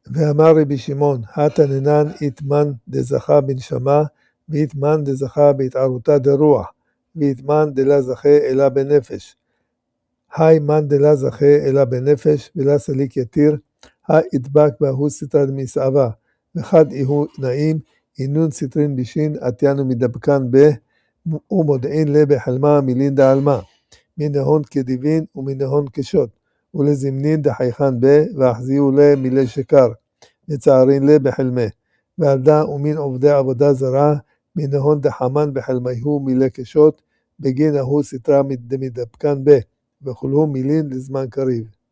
ואמר רבי שמעון, התננן איתמן דזכה בנשמה, ואיתמן דזכה בהתערותה דרוח, ואיתמן דלה זכה אלא בנפש. היי מן דלה זכה אלא בנפש, ולה סליק יתיר, הידבק בהוא סטרא דמסעבה, וחד איהו נעים, אינון סטרין בישין, עטיינו מדבקן בה, ומודעין לה בחלמה מילין דעלמה, מנהון כדיבין ומנהון כשוט, ולזמנין דחייכן בה, ואחזיהו לה מילי שקר, וצערין לה בחלמה, ועלדה ומין עובדי עבודה זרה, מנהון דחמן בחלמיהו מילי כשוט, בגין ההוא סטרא דמדבקן בה, וכולהו מילין לזמן קריב.